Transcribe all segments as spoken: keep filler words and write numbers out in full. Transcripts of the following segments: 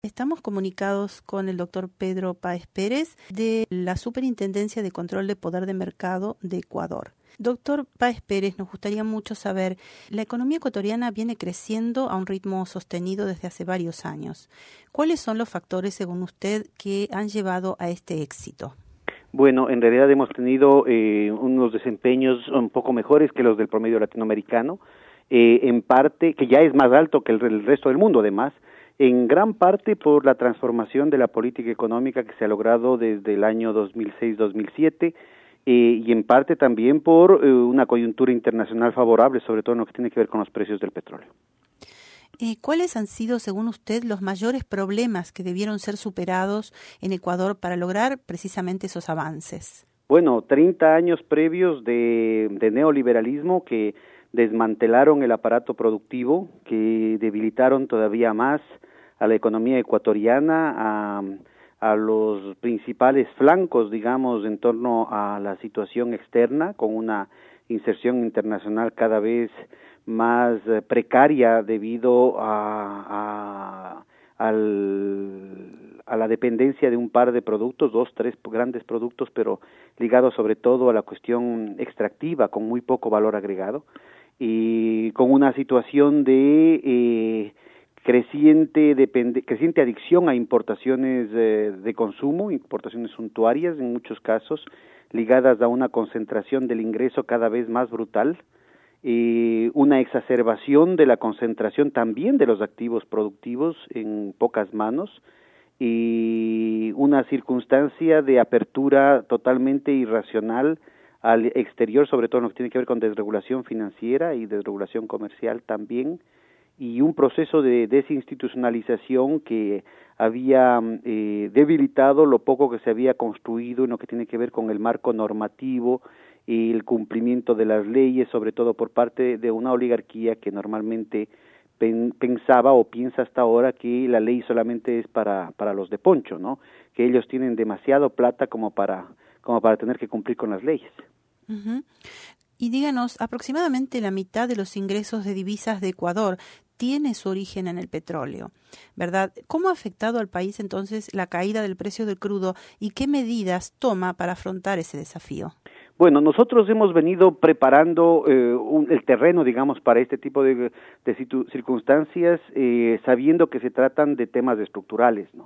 Estamos comunicados con el doctor Pedro Páez Pérez de la Superintendencia de Control de Poder de Mercado de Ecuador. Doctor Páez Pérez, nos gustaría mucho saber, la economía ecuatoriana viene creciendo a un ritmo sostenido desde hace varios años. ¿Cuáles son los factores, según usted, que han llevado a este éxito? Bueno, en realidad hemos tenido eh, unos desempeños un poco mejores que los del promedio latinoamericano, eh, en parte, que ya es más alto que el, el resto del mundo además, en gran parte por la transformación de la política económica que se ha logrado desde el año dos mil seis dos mil siete eh, y en parte también por eh, una coyuntura internacional favorable, sobre todo en lo que tiene que ver con los precios del petróleo. Eh, ¿Cuáles han sido, según usted, los mayores problemas que debieron ser superados en Ecuador para lograr precisamente esos avances? Bueno, treinta años previos de, de neoliberalismo que desmantelaron el aparato productivo, que debilitaron todavía más a la economía ecuatoriana, a, a los principales flancos, digamos, en torno a la situación externa, con una inserción internacional cada vez más eh, precaria debido a, a, al, a la dependencia de un par de productos, dos, tres grandes productos, pero ligados sobre todo a la cuestión extractiva, con muy poco valor agregado, y con una situación de eh, creciente depende, creciente adicción a importaciones eh, de consumo, importaciones suntuarias en muchos casos, ligadas a una concentración del ingreso cada vez más brutal, eh, una exacerbación de la concentración también de los activos productivos en pocas manos, y una circunstancia de apertura totalmente irracional al exterior, sobre todo en lo que tiene que ver con desregulación financiera y desregulación comercial también, y un proceso de desinstitucionalización que había eh, debilitado lo poco que se había construido en lo que tiene que ver con el marco normativo y el cumplimiento de las leyes, sobre todo por parte de una oligarquía que normalmente pen, pensaba o piensa hasta ahora que la ley solamente es para, para los de poncho, ¿no? Que ellos tienen demasiado plata como para, como para tener que cumplir con las leyes. Uh-huh. Y díganos, aproximadamente la mitad de los ingresos de divisas de Ecuador tiene su origen en el petróleo, ¿verdad? ¿Cómo ha afectado al país entonces la caída del precio del crudo y qué medidas toma para afrontar ese desafío? Bueno, nosotros hemos venido preparando eh, un, el terreno, digamos, para este tipo de, de situ, circunstancias, eh, sabiendo que se tratan de temas estructurales, ¿no?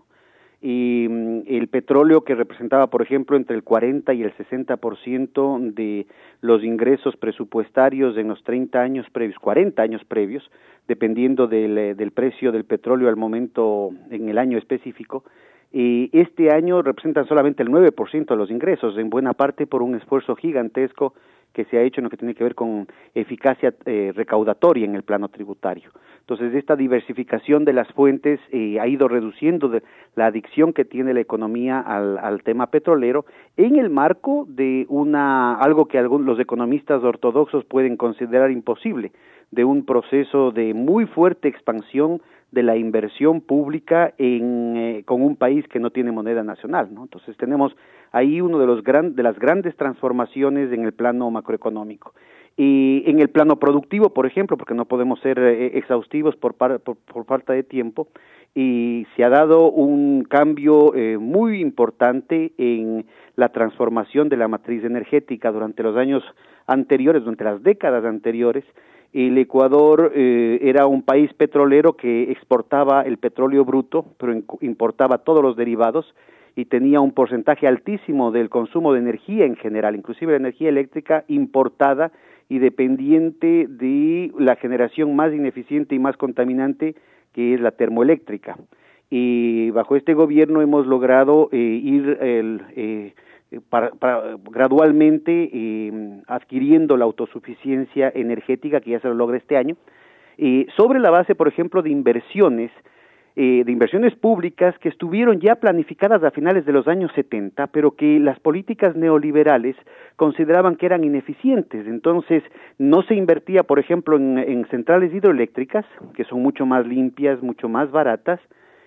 Y mm, el petróleo, que representaba, por ejemplo, entre el cuarenta y el sesenta por ciento de los ingresos presupuestarios en los treinta años previos, cuarenta años previos, dependiendo del, del precio del petróleo al momento, en el año específico, y este año representan solamente el nueve por ciento de los ingresos, en buena parte por un esfuerzo gigantesco que se ha hecho en lo que tiene que ver con eficacia eh, recaudatoria en el plano tributario. Entonces, esta diversificación de las fuentes eh, ha ido reduciendo de la adicción que tiene la economía al, al tema petrolero en el marco de una algo que algunos los economistas ortodoxos pueden considerar imposible, de un proceso de muy fuerte expansión de la inversión pública en eh, con un país que no tiene moneda nacional, ¿no? Entonces tenemos ahí uno de los gran, de las grandes transformaciones en el plano macroeconómico. Y en el plano productivo, por ejemplo, porque no podemos ser eh, exhaustivos por, par, por, por falta de tiempo, y se ha dado un cambio eh, muy importante en la transformación de la matriz energética durante los años anteriores, durante las décadas anteriores. El Ecuador eh, era un país petrolero que exportaba el petróleo bruto, pero importaba todos los derivados y tenía un porcentaje altísimo del consumo de energía en general, inclusive la energía eléctrica importada y dependiente de la generación más ineficiente y más contaminante, que es la termoeléctrica. Y bajo este gobierno hemos logrado eh, ir el, eh, para, para, gradualmente eh, adquiriendo la autosuficiencia energética, que ya se lo logra este año, eh, sobre la base, por ejemplo, de inversiones, eh, de inversiones públicas que estuvieron ya planificadas a finales de los años setenta, pero que las políticas neoliberales consideraban que eran ineficientes. Entonces, no se invertía, por ejemplo, en, en centrales hidroeléctricas, que son mucho más limpias, mucho más baratas,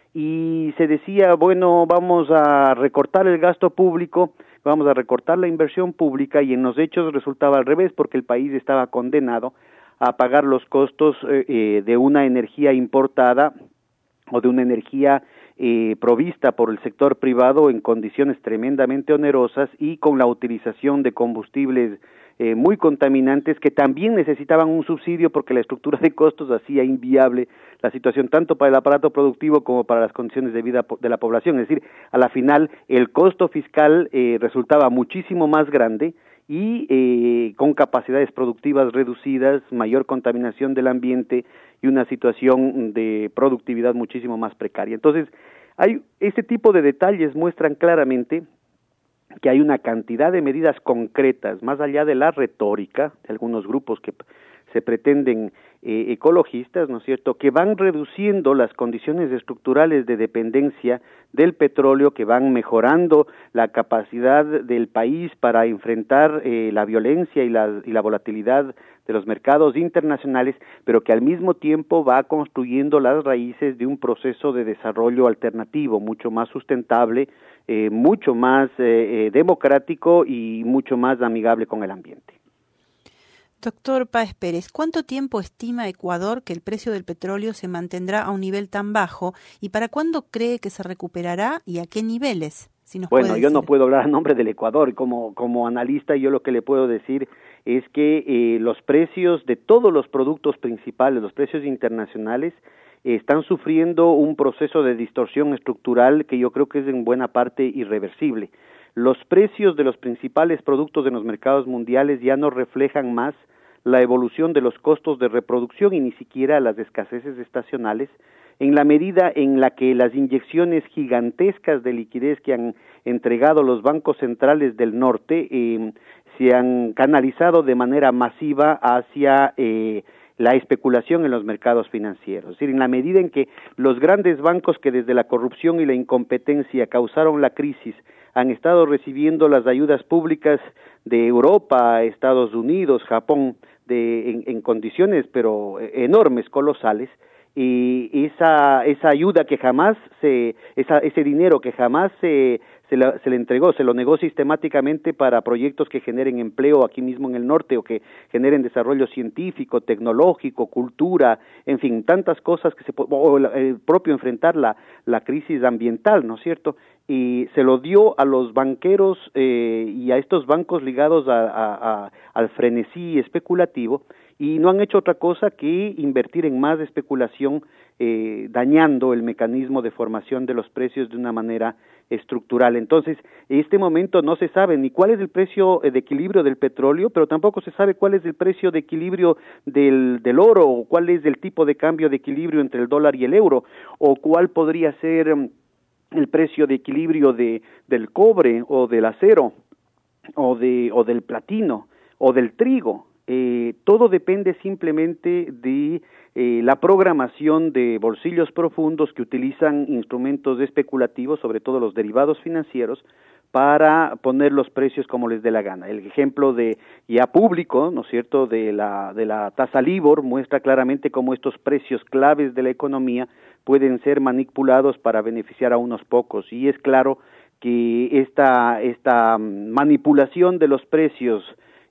y se decía, bueno, vamos a recortar el gasto público, vamos a recortar la inversión pública, y en los hechos resultaba al revés, porque el país estaba condenado a pagar los costos eh, de una energía importada o de una energía eh, provista por el sector privado en condiciones tremendamente onerosas y con la utilización de combustibles Eh, muy contaminantes que también necesitaban un subsidio porque la estructura de costos hacía inviable la situación tanto para el aparato productivo como para las condiciones de vida de la población. Es decir, a la final el costo fiscal eh, resultaba muchísimo más grande y eh, con capacidades productivas reducidas, mayor contaminación del ambiente y una situación de productividad muchísimo más precaria. Entonces, hay este tipo de detalles muestran claramente que hay una cantidad de medidas concretas, más allá de la retórica de algunos grupos que se pretenden eh, ecologistas, ¿no es cierto?, que van reduciendo las condiciones estructurales de dependencia del petróleo, que van mejorando la capacidad del país para enfrentar eh, la violencia y la, y la volatilidad de los mercados internacionales, pero que al mismo tiempo va construyendo las raíces de un proceso de desarrollo alternativo, mucho más sustentable, eh, mucho más eh, eh, democrático y mucho más amigable con el ambiente. Doctor Páez Pérez, ¿cuánto tiempo estima Ecuador que el precio del petróleo se mantendrá a un nivel tan bajo y para cuándo cree que se recuperará y a qué niveles? Si nos bueno, puede yo decir. no puedo hablar a nombre del Ecuador, como, como analista yo lo que le puedo decir es que eh, los precios de todos los productos principales, los precios internacionales, eh, están sufriendo un proceso de distorsión estructural que yo creo que es en buena parte irreversible. Los precios de los principales productos en los mercados mundiales ya no reflejan más la evolución de los costos de reproducción y ni siquiera las escaseces estacionales, en la medida en la que las inyecciones gigantescas de liquidez que han entregado los bancos centrales del norte eh, se han canalizado de manera masiva hacia eh, la especulación en los mercados financieros. Es decir, en la medida en que los grandes bancos que desde la corrupción y la incompetencia causaron la crisis han estado recibiendo las ayudas públicas de Europa, Estados Unidos, Japón, de, en, en condiciones pero enormes, colosales, y esa esa ayuda que jamás se esa ese dinero que jamás se se, la, se le entregó, se lo negó sistemáticamente para proyectos que generen empleo aquí mismo en el norte o que generen desarrollo científico, tecnológico, cultura, en fin, tantas cosas que se o el propio enfrentar la la crisis ambiental, ¿no es cierto? Y se lo dio a los banqueros eh, y a estos bancos ligados a, a, a, al frenesí especulativo, y no han hecho otra cosa que invertir en más especulación, eh, dañando el mecanismo de formación de los precios de una manera estructural. Entonces, en este momento no se sabe ni cuál es el precio de equilibrio del petróleo, pero tampoco se sabe cuál es el precio de equilibrio del, del oro, o cuál es el tipo de cambio de equilibrio entre el dólar y el euro, o cuál podría ser el precio de equilibrio de del cobre o del acero o de o del platino o del trigo. Eh, todo depende simplemente de eh, la programación de bolsillos profundos que utilizan instrumentos especulativos, sobre todo los derivados financieros, para poner los precios como les dé la gana. El ejemplo de ya público, ¿no es cierto?, de la de la tasa LIBOR muestra claramente cómo estos precios claves de la economía pueden ser manipulados para beneficiar a unos pocos, y es claro que esta esta manipulación de los precios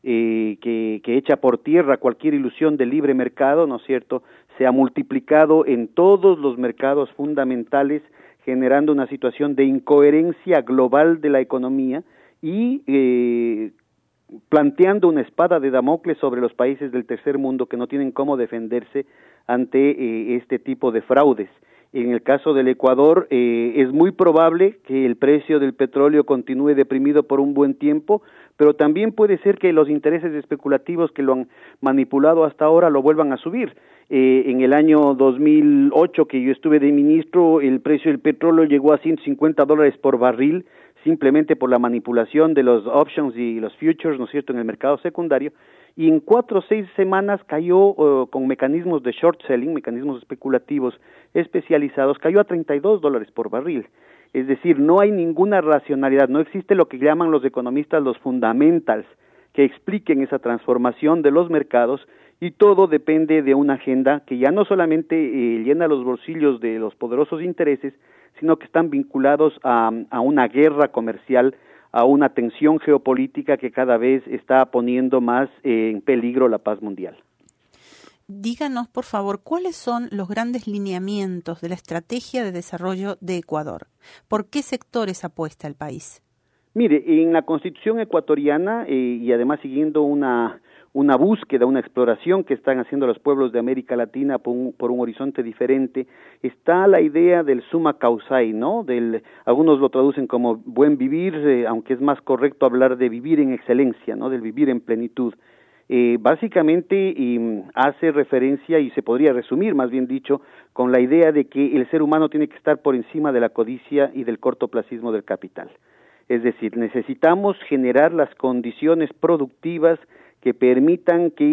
eh, que, que echa por tierra cualquier ilusión de libre mercado, ¿no es cierto?, se ha multiplicado en todos los mercados fundamentales, generando una situación de incoherencia global de la economía y eh, planteando una espada de Damocles sobre los países del tercer mundo que no tienen cómo defenderse ante eh, este tipo de fraudes. En el caso del Ecuador, eh, es muy probable que el precio del petróleo continúe deprimido por un buen tiempo, pero también puede ser que los intereses especulativos que lo han manipulado hasta ahora lo vuelvan a subir. Eh, en el año dos mil ocho, que yo estuve de ministro, el precio del petróleo llegó a ciento cincuenta dólares por barril, simplemente por la manipulación de los options y los futures, ¿no es cierto?, en el mercado secundario, y en cuatro o seis semanas cayó uh, con mecanismos de short selling, mecanismos especulativos especializados, cayó a treinta y dos dólares por barril. Es decir, no hay ninguna racionalidad, no existe lo que llaman los economistas los fundamentals que expliquen esa transformación de los mercados, y todo depende de una agenda que ya no solamente eh, llena los bolsillos de los poderosos intereses, sino que están vinculados a, a una guerra comercial, a una tensión geopolítica que cada vez está poniendo más eh, en peligro la paz mundial. díganos, por favor, cuáles son los grandes lineamientos de la estrategia de desarrollo de Ecuador. ¿Por qué sectores apuesta el país? Mire, en la Constitución ecuatoriana, eh, y además siguiendo una, una búsqueda, una exploración que están haciendo los pueblos de América Latina por un, por un horizonte diferente, está la idea del summa causae, ¿no? Del, algunos lo traducen como buen vivir, eh, aunque es más correcto hablar de vivir en excelencia, ¿no? Del vivir en plenitud. Eh, básicamente eh, hace referencia, y se podría resumir, más bien dicho, con la idea de que el ser humano tiene que estar por encima de la codicia y del cortoplacismo del capital. Es decir, necesitamos generar las condiciones productivas que permitan que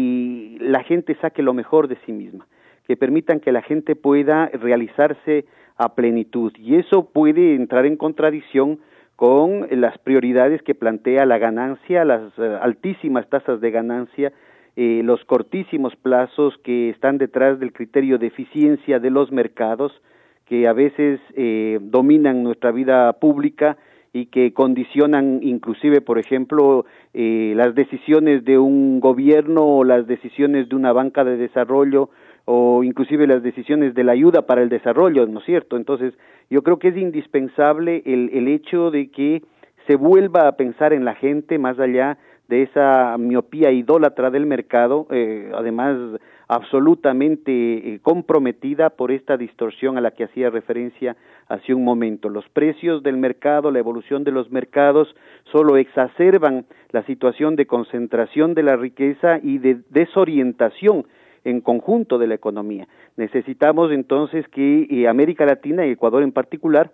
y la gente saque lo mejor de sí misma, que permitan que la gente pueda realizarse a plenitud, y eso puede entrar en contradicción con las prioridades que plantea la ganancia, las uh, altísimas tasas de ganancia, eh, los cortísimos plazos que están detrás del criterio de eficiencia de los mercados, que a veces eh, dominan nuestra vida pública y que condicionan inclusive, por ejemplo, eh, las decisiones de un gobierno o las decisiones de una banca de desarrollo o inclusive las decisiones de la ayuda para el desarrollo, ¿no es cierto? Entonces, yo creo que es indispensable el, el hecho de que se vuelva a pensar en la gente más allá de esa miopía idólatra del mercado, eh, además absolutamente eh, comprometida por esta distorsión a la que hacía referencia hace un momento. Los precios del mercado, la evolución de los mercados, solo exacerban la situación de concentración de la riqueza y de desorientación en conjunto de la economía. Necesitamos entonces que eh, América Latina y Ecuador en particular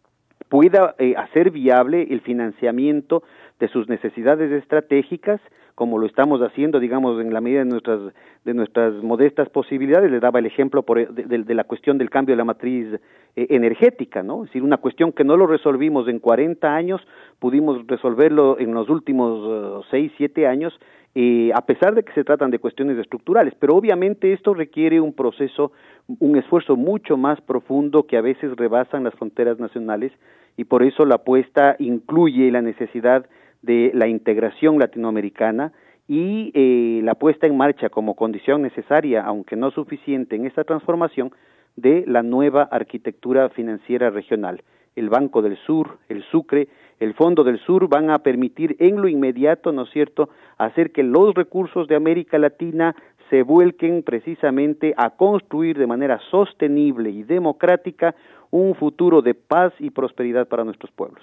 pueda eh, hacer viable el financiamiento de sus necesidades estratégicas, como lo estamos haciendo, digamos, en la medida de nuestras de nuestras modestas posibilidades. Les daba el ejemplo por, de, de, de la cuestión del cambio de la matriz eh, energética, ¿no? Es decir, una cuestión que no lo resolvimos en cuarenta años, pudimos resolverlo en los últimos uh, seis, siete años, eh, a pesar de que se tratan de cuestiones estructurales, pero obviamente esto requiere un proceso, un esfuerzo mucho más profundo que a veces rebasan las fronteras nacionales, y por eso la apuesta incluye la necesidad de la integración latinoamericana y eh, la puesta en marcha como condición necesaria, aunque no suficiente en esta transformación, de la nueva arquitectura financiera regional. El Banco del Sur, el Sucre, el Fondo del Sur van a permitir en lo inmediato, ¿no es cierto?, hacer que los recursos de América Latina se vuelquen precisamente a construir de manera sostenible y democrática un futuro de paz y prosperidad para nuestros pueblos.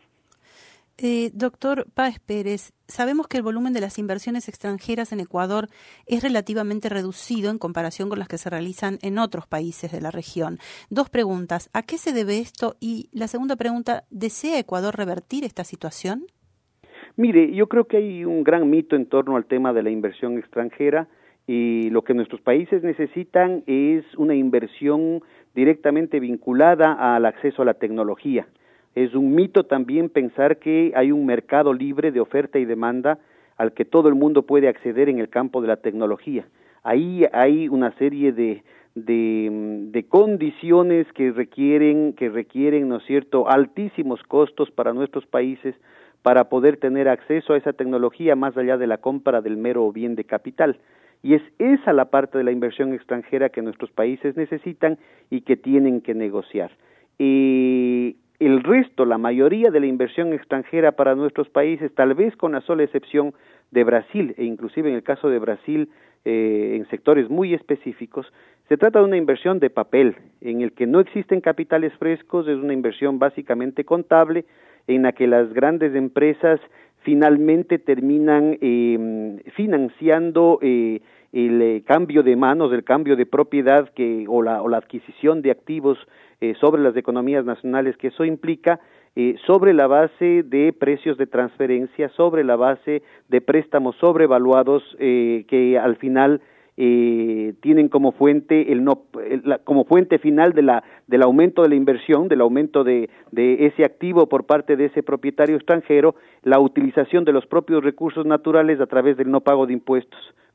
Eh, doctor Páez Pérez, sabemos que el volumen de las inversiones extranjeras en Ecuador es relativamente reducido en comparación con las que se realizan en otros países de la región. Dos preguntas. ¿A qué se debe esto? Y la segunda pregunta, ¿desea Ecuador revertir esta situación? Mire, yo creo que hay un gran mito en torno al tema de la inversión extranjera, y lo que nuestros países necesitan es una inversión directamente vinculada al acceso a la tecnología. Es un mito también pensar que hay un mercado libre de oferta y demanda al que todo el mundo puede acceder en el campo de la tecnología. Ahí hay una serie de, de, de condiciones que requieren, que requieren, ¿no es cierto?, altísimos costos para nuestros países para poder tener acceso a esa tecnología más allá de la compra del mero bien de capital. Y es esa la parte de la inversión extranjera que nuestros países necesitan y que tienen que negociar. Eh, el resto, la mayoría de la inversión extranjera para nuestros países, tal vez con la sola excepción de Brasil, e inclusive en el caso de Brasil, eh, en sectores muy específicos, se trata de una inversión de papel, en el que no existen capitales frescos, es una inversión básicamente contable, en la que las grandes empresas finalmente terminan eh, financiando eh, el eh, cambio de manos, el cambio de propiedad que o la, o la adquisición de activos eh, sobre las economías nacionales que eso implica, eh, sobre la base de precios de transferencia, sobre la base de préstamos sobrevaluados eh, que al final eh, tienen como fuente el no el, la, como fuente final de la del aumento de la inversión, del aumento de de ese activo por parte de ese propietario extranjero, la utilización de los propios recursos naturales a través del no pago de impuestos,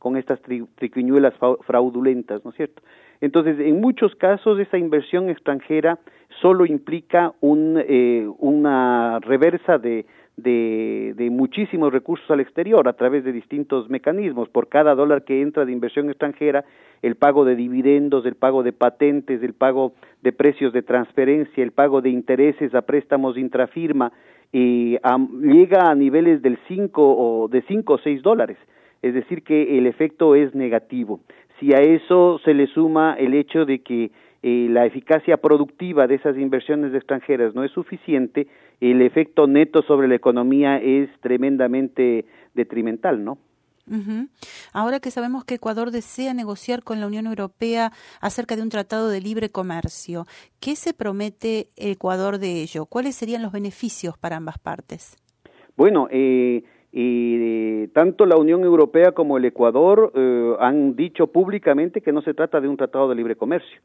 con estas tri, triquiñuelas fraudulentas, ¿no es cierto? Entonces, en muchos casos, esa inversión extranjera solo implica un, eh, una reversa de, de, de muchísimos recursos al exterior a través de distintos mecanismos. Por cada dólar que entra de inversión extranjera, el pago de dividendos, el pago de patentes, el pago de precios de transferencia, el pago de intereses a préstamos intrafirma, eh, a, llega a niveles del cinco o de cinco o seis dólares. Es decir, que el efecto es negativo. Si a eso se le suma el hecho de que eh, la eficacia productiva de esas inversiones extranjeras no es suficiente, el efecto neto sobre la economía es tremendamente detrimental, ¿no? Uh-huh. Ahora que sabemos que Ecuador desea negociar con la Unión Europea acerca de un tratado de libre comercio, ¿qué se promete Ecuador de ello? ¿Cuáles serían los beneficios para ambas partes? Bueno, eh... y eh, tanto la Unión Europea como el Ecuador eh, han dicho públicamente que no se trata de un tratado de libre comercio.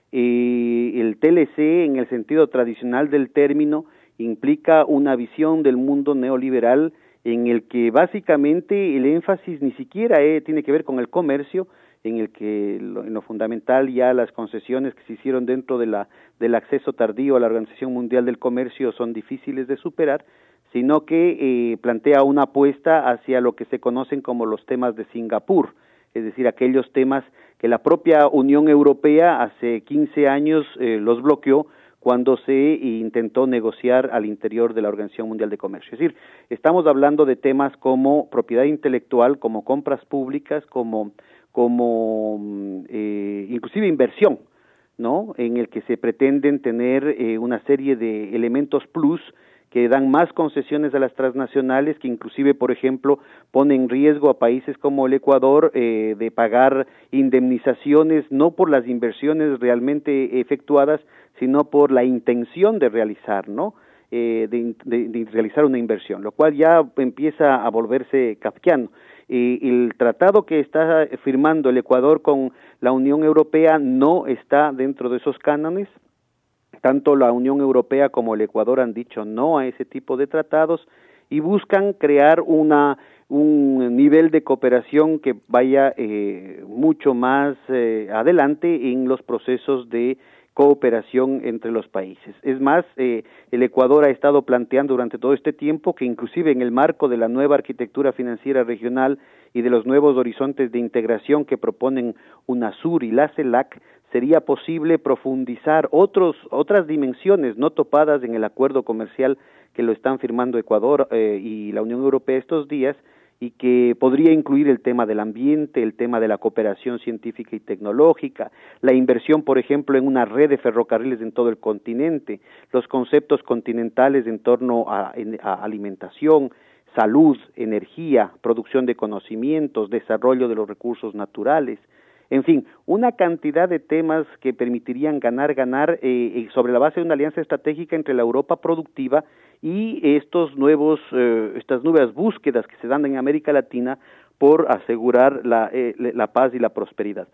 Eh, el T L C, en el sentido tradicional del término, implica una visión del mundo neoliberal en el que básicamente el énfasis ni siquiera eh, tiene que ver con el comercio, en el que lo, en lo fundamental ya las concesiones que se hicieron dentro de la, del acceso tardío a la Organización Mundial del Comercio son difíciles de superar, sino que eh, plantea una apuesta hacia lo que se conocen como los temas de Singapur, es decir, aquellos temas que la propia Unión Europea hace quince años eh, los bloqueó cuando se intentó negociar al interior de la Organización Mundial de Comercio. Es decir, estamos hablando de temas como propiedad intelectual, como compras públicas, como, como eh, inclusive inversión, ¿no? En el que se pretenden tener eh, una serie de elementos plus que dan más concesiones a las transnacionales, que inclusive, por ejemplo, ponen en riesgo a países como el Ecuador eh, de pagar indemnizaciones no por las inversiones realmente efectuadas, sino por la intención de realizar, ¿no? Eh, de, de, de realizar una inversión, lo cual ya empieza a volverse kafkiano. Eh, el tratado que está firmando el Ecuador con la Unión Europea no está dentro de esos cánones. Tanto la Unión Europea como el Ecuador han dicho no a ese tipo de tratados y buscan crear una un nivel de cooperación que vaya eh, mucho más eh, adelante en los procesos de cooperación entre los países. Es más, eh, el Ecuador ha estado planteando durante todo este tiempo que inclusive en el marco de la nueva arquitectura financiera regional y de los nuevos horizontes de integración que proponen UNASUR y la CELAC, sería posible profundizar otros, otras dimensiones no topadas en el acuerdo comercial que lo están firmando Ecuador eh, y la Unión Europea estos días, y que podría incluir el tema del ambiente, el tema de la cooperación científica y tecnológica, la inversión, por ejemplo, en una red de ferrocarriles en todo el continente, los conceptos continentales en torno a, a alimentación, salud, energía, producción de conocimientos, desarrollo de los recursos naturales, en fin, una cantidad de temas que permitirían ganar, ganar eh, sobre la base de una alianza estratégica entre la Europa productiva y estos nuevos, eh, estas nuevas búsquedas que se dan en América Latina por asegurar la, eh, la paz y la prosperidad.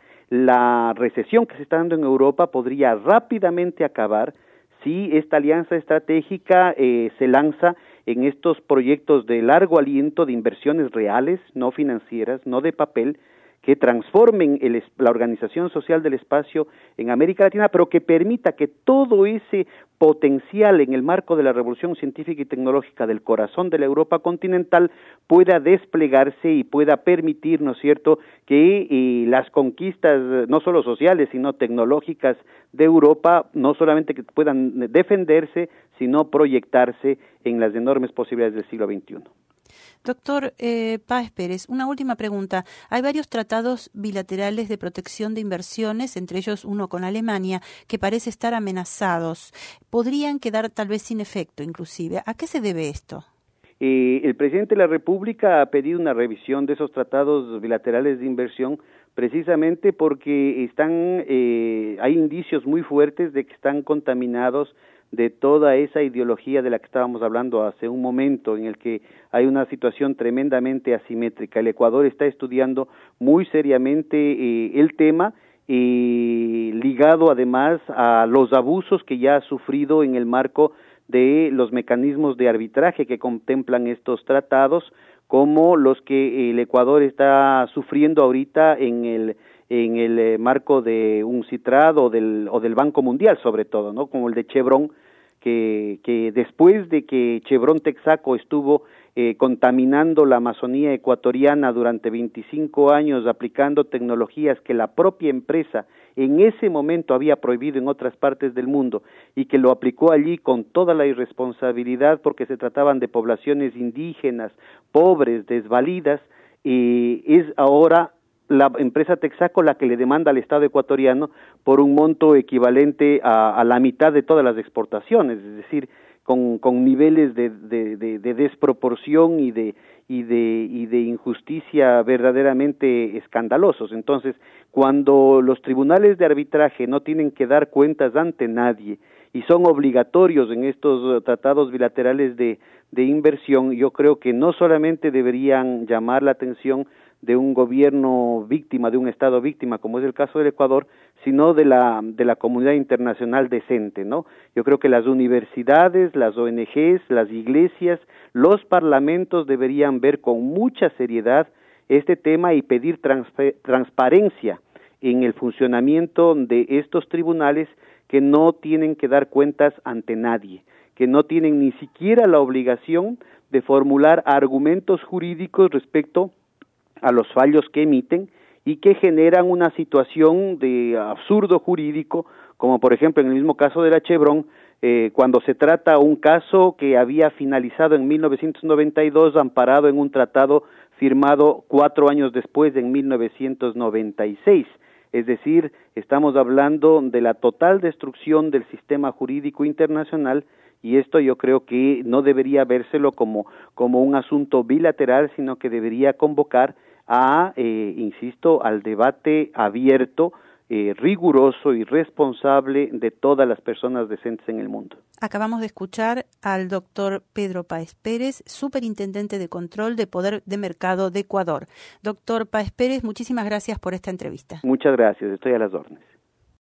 La recesión que se está dando en Europa podría rápidamente acabar si esta alianza estratégica eh, se lanza en estos proyectos de largo aliento de inversiones reales, no financieras, no de papel, que transformen el, la organización social del espacio en América Latina, pero que permita que todo ese potencial en el marco de la revolución científica y tecnológica del corazón de la Europa continental pueda desplegarse y pueda permitir, ¿no es cierto?, que eh, las conquistas no solo sociales, sino tecnológicas de Europa no solamente que puedan defenderse, sino proyectarse en las enormes posibilidades del siglo veintiuno. Doctor eh, Páez Pérez, una última pregunta. Hay varios tratados bilaterales de protección de inversiones, entre ellos uno con Alemania, que parece estar amenazados. Podrían quedar tal vez sin efecto, inclusive. ¿A qué se debe esto? Eh, el presidente de la República ha pedido una revisión de esos tratados bilaterales de inversión precisamente porque están, eh, hay indicios muy fuertes de que están contaminados de toda esa ideología de la que estábamos hablando hace un momento, en el que hay una situación tremendamente asimétrica. El Ecuador está estudiando muy seriamente eh, el tema, eh, ligado además a los abusos que ya ha sufrido en el marco de los mecanismos de arbitraje que contemplan estos tratados, como los que el Ecuador está sufriendo ahorita en el en el eh, marco de un CITRAD o del o del Banco Mundial, sobre todo, ¿no? Como el de Chevron, que que después de que Chevron Texaco estuvo eh, contaminando la Amazonía ecuatoriana durante veinticinco años, aplicando tecnologías que la propia empresa en ese momento había prohibido en otras partes del mundo y que lo aplicó allí con toda la irresponsabilidad porque se trataban de poblaciones indígenas, pobres, desvalidas, y es ahora la empresa Texaco la que le demanda al Estado ecuatoriano por un monto equivalente a, a la mitad de todas las exportaciones, es decir, con, con niveles de, de, de, de desproporción y de y de y de injusticia verdaderamente escandalosos. Entonces, cuando los tribunales de arbitraje no tienen que dar cuentas ante nadie y son obligatorios en estos tratados bilaterales de de inversión, yo creo que no solamente deberían llamar la atención de un gobierno víctima, de un Estado víctima, como es el caso del Ecuador, sino de la de la comunidad internacional decente, ¿no? Yo creo que las universidades, las O N Ges, las iglesias, los parlamentos deberían ver con mucha seriedad este tema y pedir transfe- transparencia en el funcionamiento de estos tribunales que no tienen que dar cuentas ante nadie, que no tienen ni siquiera la obligación de formular argumentos jurídicos respecto a los fallos que emiten y que generan una situación de absurdo jurídico, como por ejemplo en el mismo caso de la Chevron, eh, cuando se trata un caso que había finalizado en mil novecientos noventa y dos, amparado en un tratado firmado cuatro años después, en mil novecientos noventa y seis. Es decir, estamos hablando de la total destrucción del sistema jurídico internacional, y esto yo creo que no debería vérselo como, como un asunto bilateral, sino que debería convocar a, eh, insisto, al debate abierto, eh, riguroso y responsable de todas las personas decentes en el mundo. Acabamos de escuchar al doctor Pedro Páez Pérez, superintendente de control de poder de mercado de Ecuador. Doctor Páez Pérez, muchísimas gracias por esta entrevista. Muchas gracias, estoy a las órdenes.